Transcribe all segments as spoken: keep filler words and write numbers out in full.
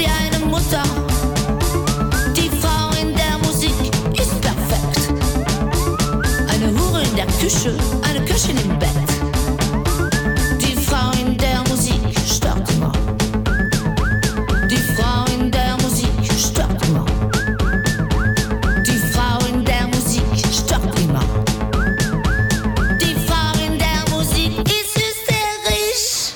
eine Mutter. Die Frau in der Musik ist perfekt. Eine Hure in der Küche, eine Köchin im Bett. Die Frau in der Musik stört immer. Die Frau in der Musik stört immer. Die Frau in der Musik stört immer. Die Frau in der Musik ist hysterisch.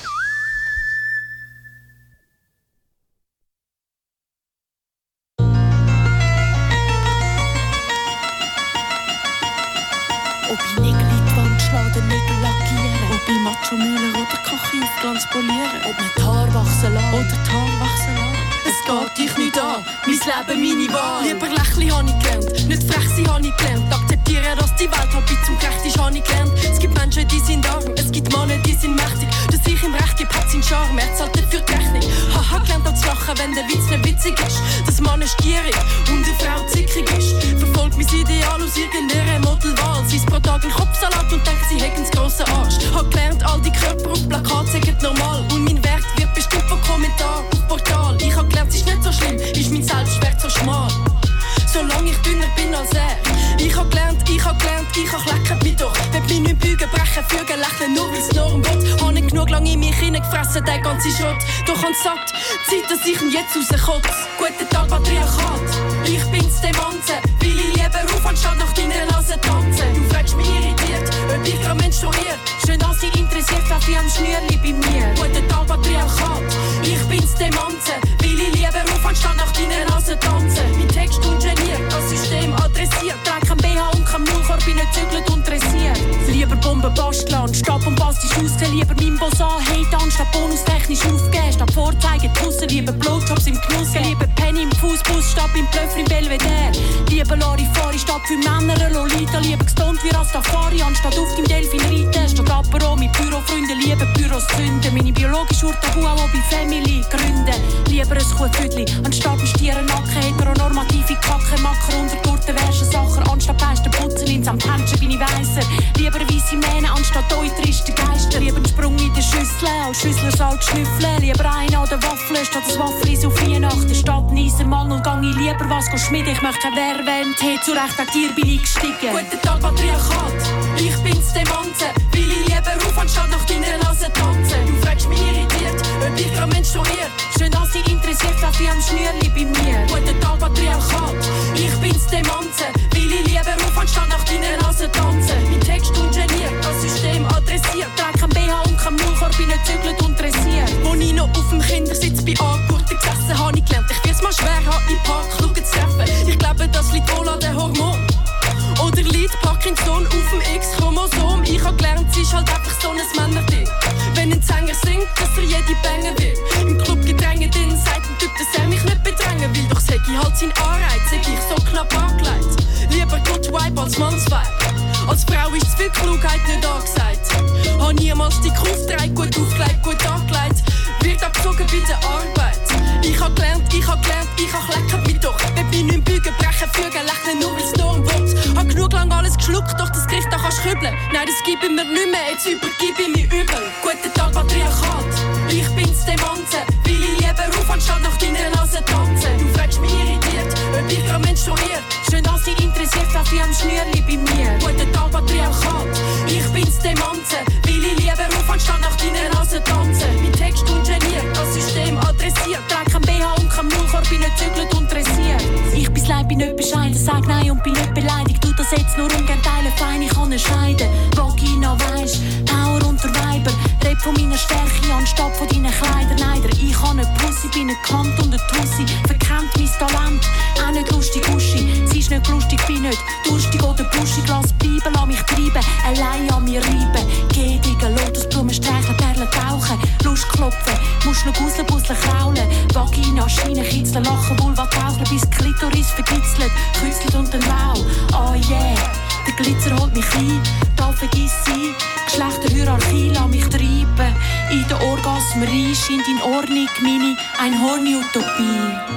Ob ich Nägel in die Wand schlage, Nägel lackieren. Ob ich Macho-Müller oder Kache auf Glanz polieren. Ob mir die Haare wachsen lassen oder die Haare wachsen lassen. Es geht dich nicht an, mein Leben, meine Wahl. Lieber lächeln habe ich gelernt, nicht frech sein habe ich gelernt. Akzeptieren, dass die Welt halb zum Gerecht ist, habe ich gelernt. Es gibt Menschen, die sind arm, es gibt Männer, die sind mächtig. Dass ich ihm Recht gebe, hat seinen Charme, er zahlt nicht für die Rechnung. Haha, gelernt auch zu lachen, wenn der Witz nicht witzig ist. Dass Mann ist gierig und eine Frau zickig ist. Verfolgt mein Ideal aus irgendeiner Modelwahl. Sie ist pro Tag in Kopfsalat und denkt, sie hätten einen grossen Arsch. Hab gelernt, all die Körper und Plakate sind normal. Und mein Wert wird bestimmt von Kommentaren auf Portal. Ich hab gelernt, es ist nicht so schlimm, ist mein Selbstwert so schmal. Solange ich dünner bin als er. Ich hab gelernt, ich hab gelernt, ich hab leckert mich doch. Wenn mich nicht bügen, brechen, fügen, lächeln, nur weil's Norm will. Hab nicht genug lang in mich hineingefressen, der ganze Schrott. Doch han satt, Zeit, dass ich ihn jetzt rauskotze. Guten Tag, Patriarchat. Ich bin's, der Manze. Will ich lieber auf, anstatt nach deiner Nase tanzen. Du fragst mich irritiert, ob ich grad menstruiert. Schön, dass sie interessiert, lass ich am Schnürli bei mir. Guten Tag, Patriarchat. Ich bin's, der Manze. Will ich lieber auf, anstatt nach deiner Nase tanzen. Mein Text ungeniert, das System adressiert. Trag kein B H und kein Maulkorb, bin nicht zügelt und dressiert. Lieber Bomben basteln, anstatt bombastisch aussehen. Lieber meinem Boss anhaten, anstatt bonustechnisch aufgeben. Statt vorzeigen, draussen lieber Blowjobs im Genuss. Lieber Penny im Fußbus, statt beim Blöffer im Belvedere. Lieber Larifari, statt für Männer eine Lolita. Lieber gestoned wie Rastafari, anstatt auf dem Delfin reiten. Statt Apero mit Bürofreunden, lieber Büros zünden. Meine biologische Urtabu auch bei Family gründen. Lieber ein Kuhfüdli, anstatt ein Stierennacken. Heteronormative Kacke, Macker unter Gurten, Wärschen, Sacher. Anstatt Beisten putzen, ins am Händchen bin ich weiser. Lieber weisse Mähne, anstatt euch triste Geister. Lieber einen Sprung in der Schüssel, als Schüssler Salz schnüffeln. Lieber einen an der Waffel, statt das Waffelis auf Weihnachten. Statt Nieser, Mann und gang ich lieber was schmieden. Ich möchte kein Wer, wenn Tee zurecht wegen dir bin ich gestiegen. Guten Tag, Patriarchat. Ich bin's, der Manze. Will ich lieber auf, anstatt nach deiner Nase tanzen. Du fragst mich irritiert, ob ich grad menstruiert. Schön, dass dich interessiert, lass ich am Schnürli bei mir. Guten Tag, Patriarchat. Ich bin's, der Manze. Will ich lieber auf, anstatt nach deiner Nase tanzen. Mein Text ungeniert, das System adressiert. Trag kein B H und kein Maulkorb, bin nicht zügelt und dressiert. Wo ich noch auf dem Kindersitz bei Angurten gesessen habe, ich gelernt, ich wir's mal schwer haben, im Park schauen zu treffen. Ich glaube, das liegt wohl an den Hormonen. Oder liegt Parkinson auf dem X-Chromosom. Ich hab gelernt, es ist halt einfach so ein Männerding. Wenn ein Sänger singt, dass er jede Bänge will. Im Club gedrängt, dann sagt ein Typ, dass er mich nicht bedrängen will. Doch sag ich halt seinen Anreiz, sag ich so knapp angelegt. Lieber Good Vibe als Mannsvibe. Als Frau ist zu viel Klugheit nicht angesagt. Hab niemals die Kuh aufgetragen, gut aufgelegt, gut angelegt. Wird abgezogen bei der Arbeit. Ich hab gelernt, ich hab gelernt, ich hab leckert mich doch. Wenn mich nicht bügen, brechen, fügen, lächeln, nur weil's Norm will. Hab genug lang alles geschluckt, doch das Griff da kannst kübeln. Nein, das gib ich mir nicht mehr, jetzt übergib ich mich übel. Guten Tag, Patriarchat. Ich bin's, der Manze. Will ich lieber auf, anstatt nach deiner Nase tanzen. Du fragst mich irritiert, ob ich grad menstruiert. Schön, dass dich interessiert, lass ich am Schnürli bei mir. Guten Tag, Patriarchat. Ich bin's, der Manze. Will ich lieber auf, anstatt nach deiner Nase tanzen. Mein Text ungeniert, das System adressiert. Trag kein B H und kein Maulkorb, bin nicht zügelt und dressiert. Ich bin Leid, bin nicht bescheiden, sag nein und bin nicht beleidigt. Tu das jetzt nur ungern teilen, fein, ich kann entscheiden. Vagina weisst, Power unter Weiber. Red von meiner Stärke anstatt von deinen Kleidern. Neider, ich kann nicht Pussy, bin nicht Kant und eine Tussi. Verkennt mein Talent, auch nicht lustig, Uschi. Sie ist nicht lustig, bin nicht durstig oder buschig. Lass bleiben, lass mich treiben, allein an mir reiben. Geh, Digga, Lotusblumen streicheln, Perlen tauchen. Lust klopfen, musst noch guseln, busseln, kraulen. Vagina, Schienen, kitzeln, lachen, Vulva tauchen, bis Klitoris verkitzelt, küsselt und dann wow. Oh yeah, der Glitzer holt mich ein, da vergiss sie. Geschlechterhierarchie, lass mich treiben. In der Orgasmerie scheint in Ordnung meine Einhorn-Utopie.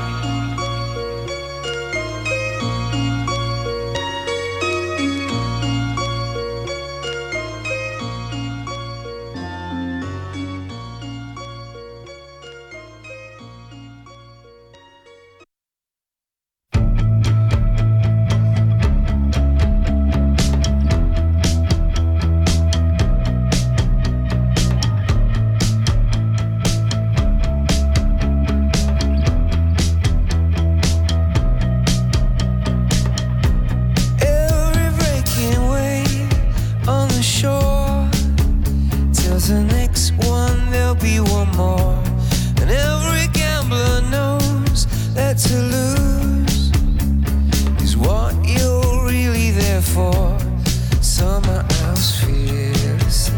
scared to lose is what you're really there for. Summer house fearlessness.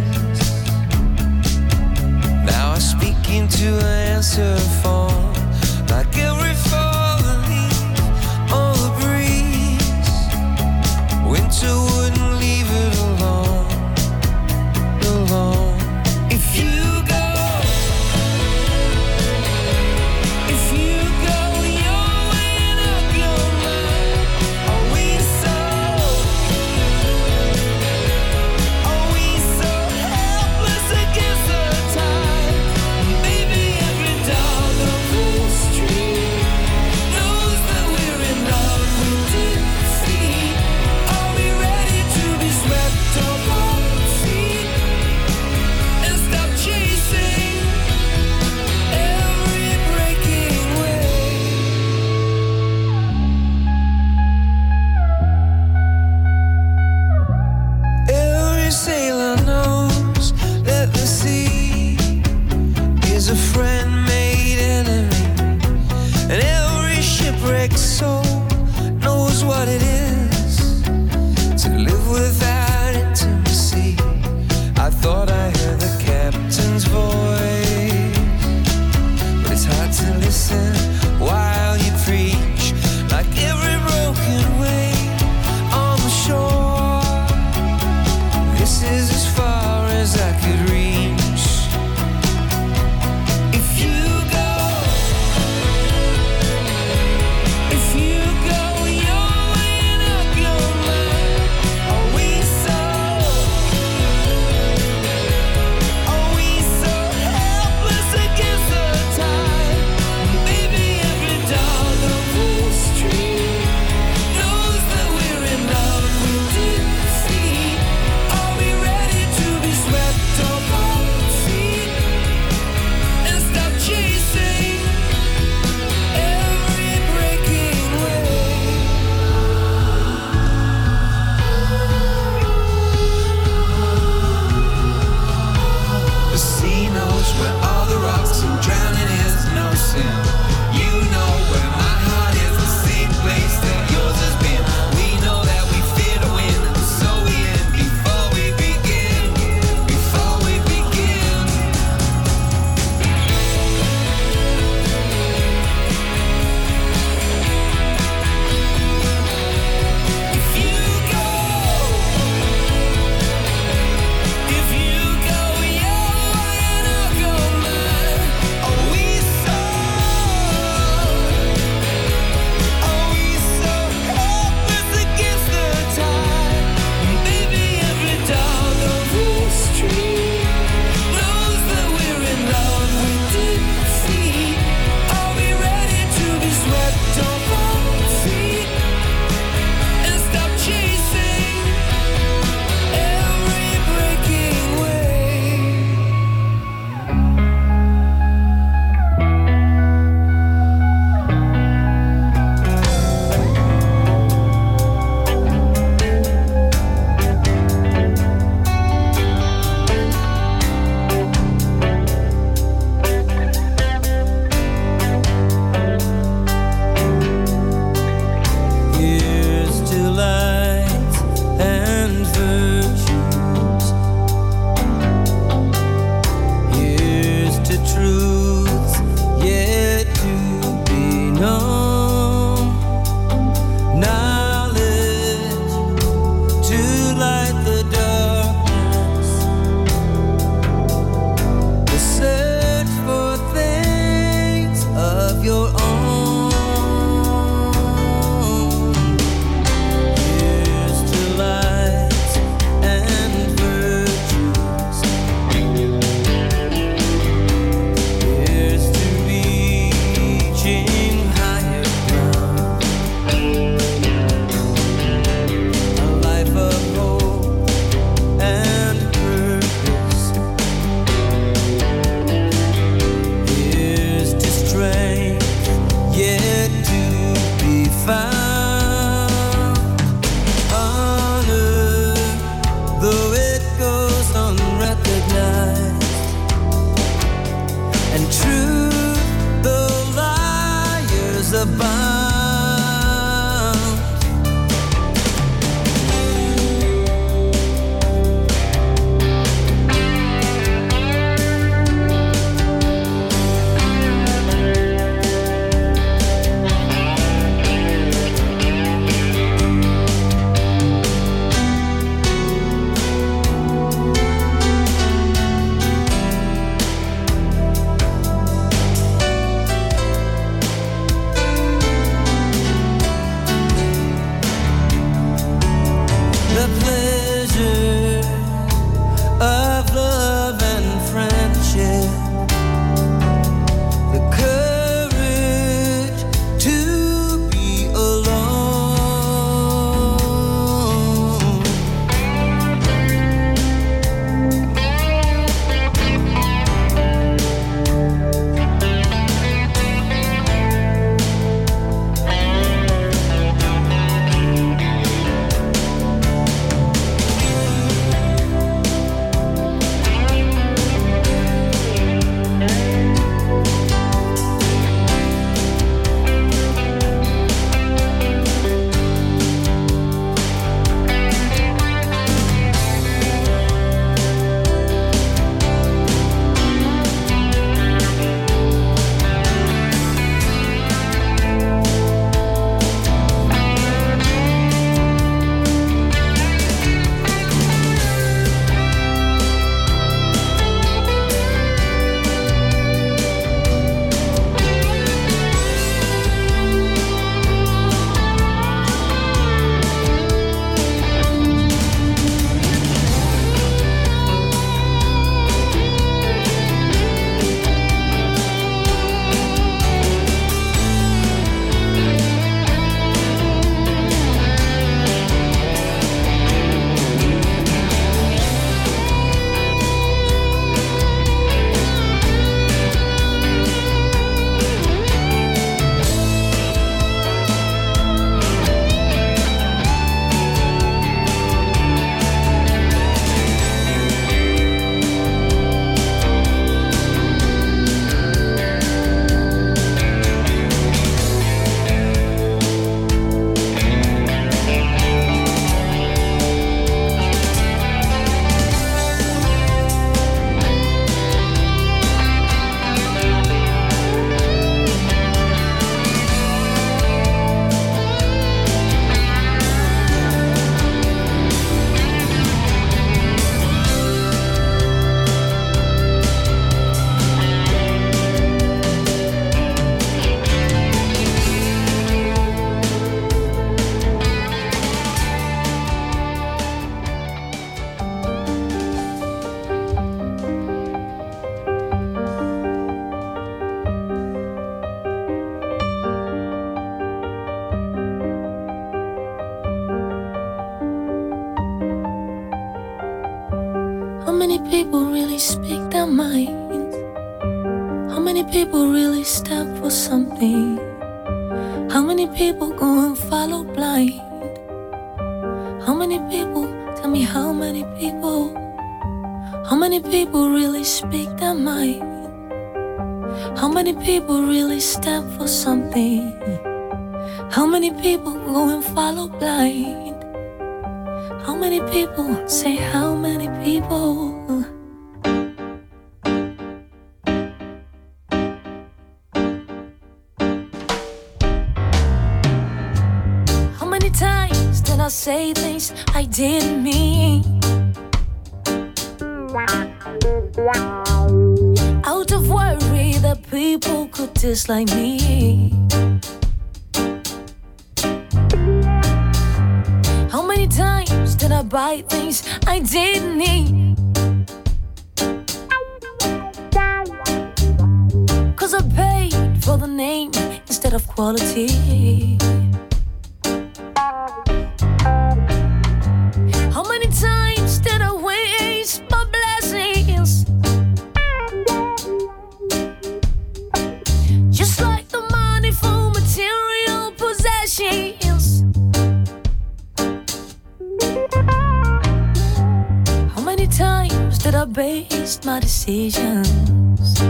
Now I speak into an answer phone, like every falling leaf on the breeze. Winter wouldn't leave it alone, alone. If you soul knows what it is to live without intimacy. I thought I heard the captain's voice, but it's hard to listen while you preach, like every broken wave on the shore. This is as far as I could reach. About many people really speak their minds? How many people really stand for something? How many people go and follow blind? How many people, tell me how many people? How many people really speak their mind? How many people really stand for something? How many people go and follow blind? How many people say how many people? How many times did I say things I didn't mean? Out of worry that people could dislike me. How many times did I buy things I didn't need? Cause I paid for the name instead of quality. How many times did I waste my blessings? Just like the money for material possessions. How many times did I base my decisions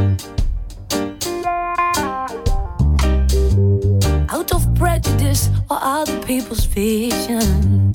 out of prejudice or other people's vision?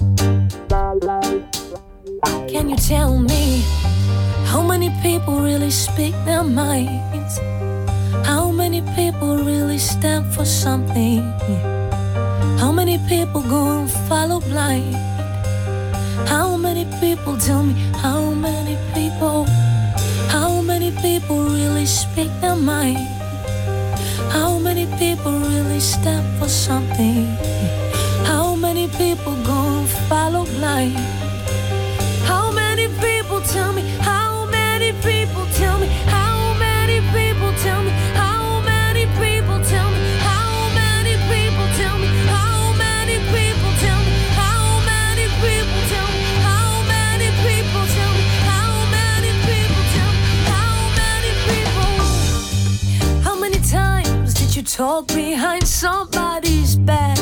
Can you tell me how many people really speak their minds? How many people really stand for something? How many people go and follow blind? How many people, tell me how many people? How many people really speak their mind? How many people really stand for something? How many people go and follow blind? How many people, tell me how many people, tell me how many people, tell me how many people, tell me how many people, tell me how many people, tell me how many people, tell me how many people, tell me how many people, tell me how many people. How many times did you talk behind somebody's back?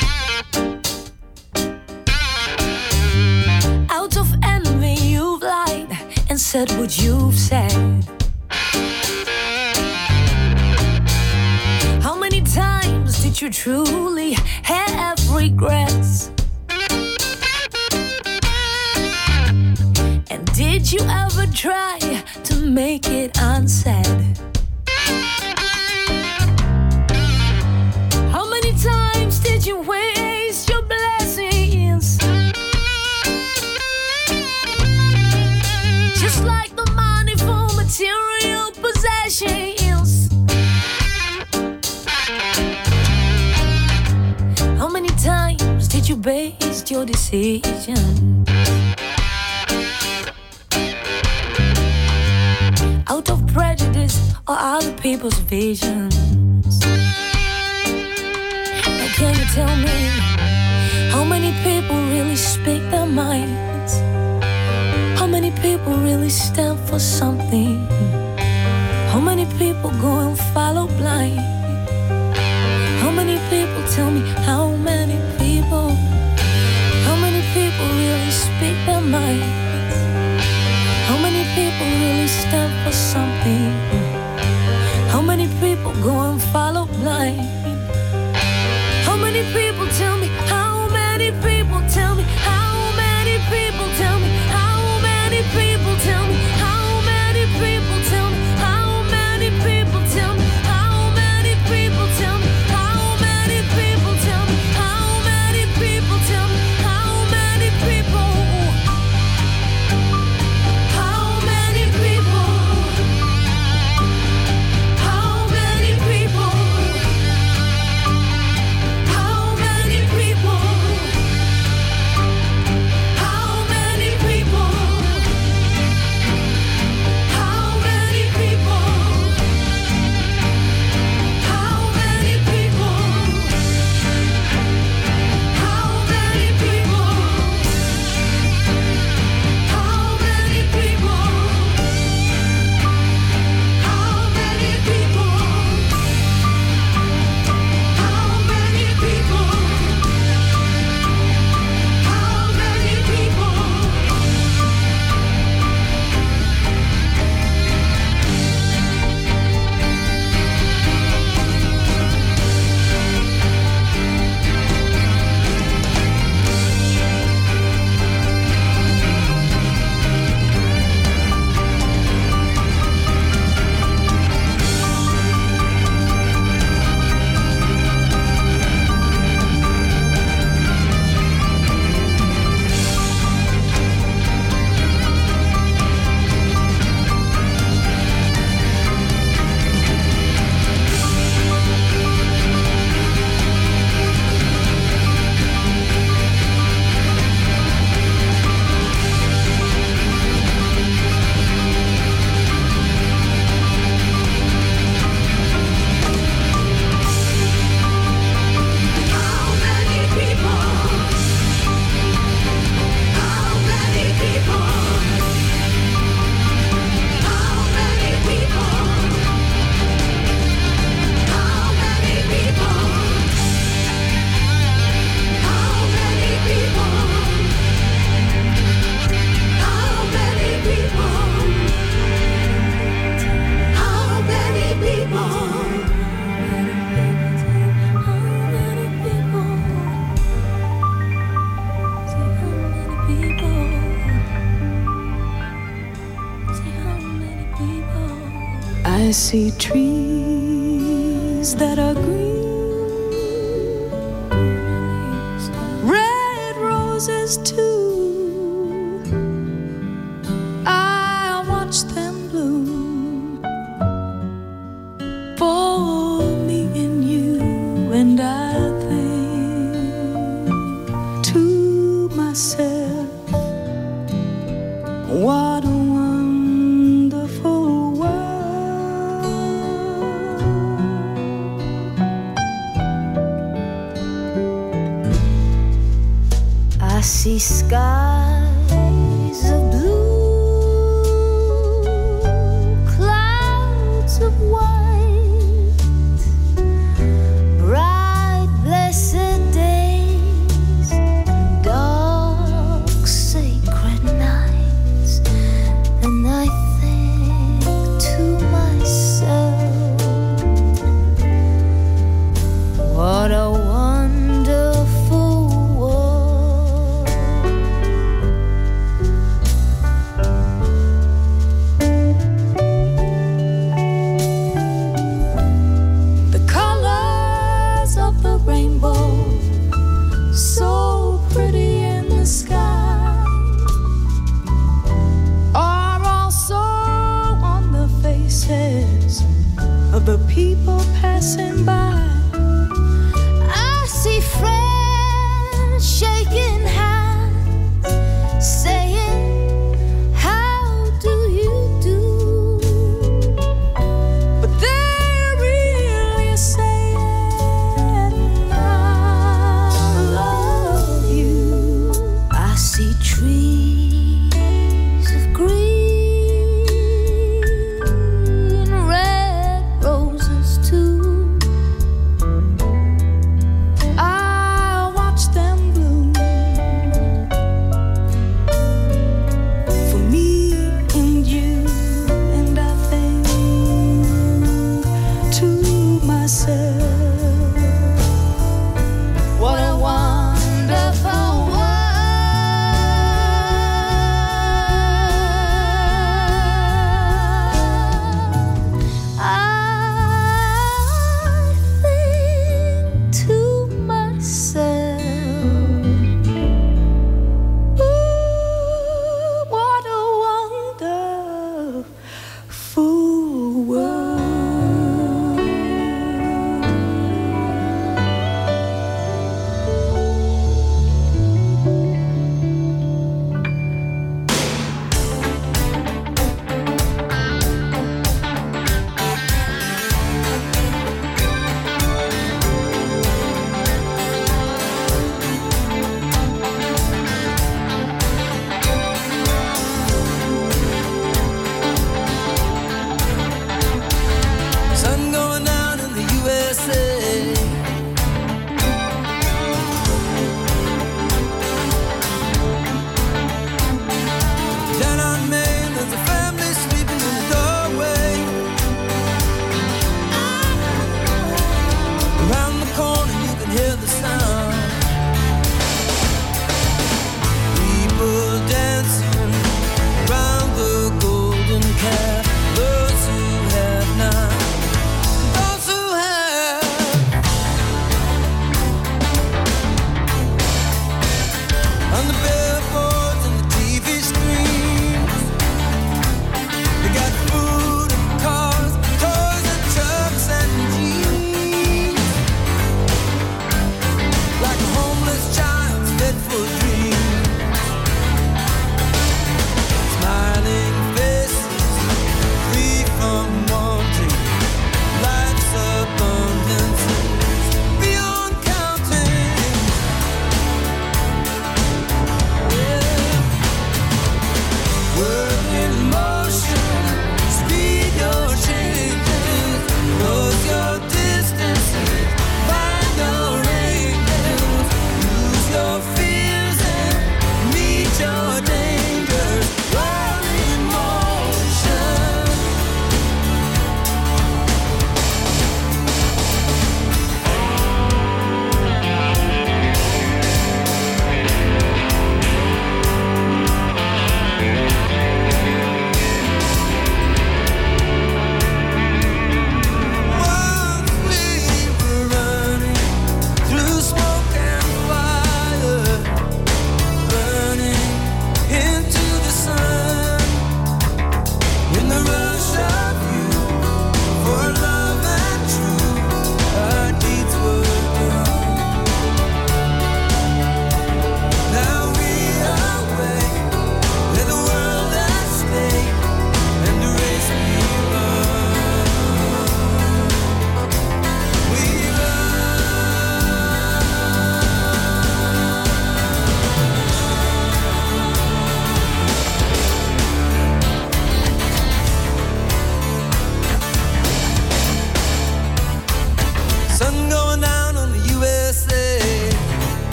Out of envy you've lied and said what you've said. How many times did you truly have regrets? And did you ever try to make it unsaid? How many times did you waste your blessings? Just like the money for material possessions. How many times did you base your decision out of prejudice or other people's visions? Now can you tell me how many people really speak their minds? How many people really stand for something? How many people go and follow blind? How many people, tell me how many people? How many people really speak their minds? How many people really stand for something? How many people go and follow blind? How many people, tell me how many people, tell me how many people, tell me how many people, tell me how many people, tell me how many people, tell me how many people, tell me how many people, tell me how many people, tell me how many people, how many people, how many people, how many people. I see trees that are green, red roses too. I watch them bloom for me and you, and I think to myself, what a wonderful world. I see skies of blue, clouds of white, bright blessed days, dark sacred nights, and I think to myself, what a wonderful world.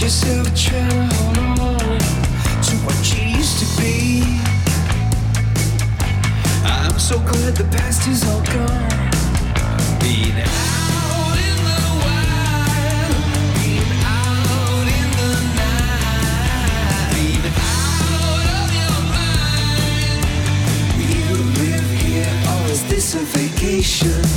yourself trying to hold on to what you used to be. I'm so glad the past is all gone. Being out in the wild, being out in the night, being out of your mind. Will you live here or is this a vacation?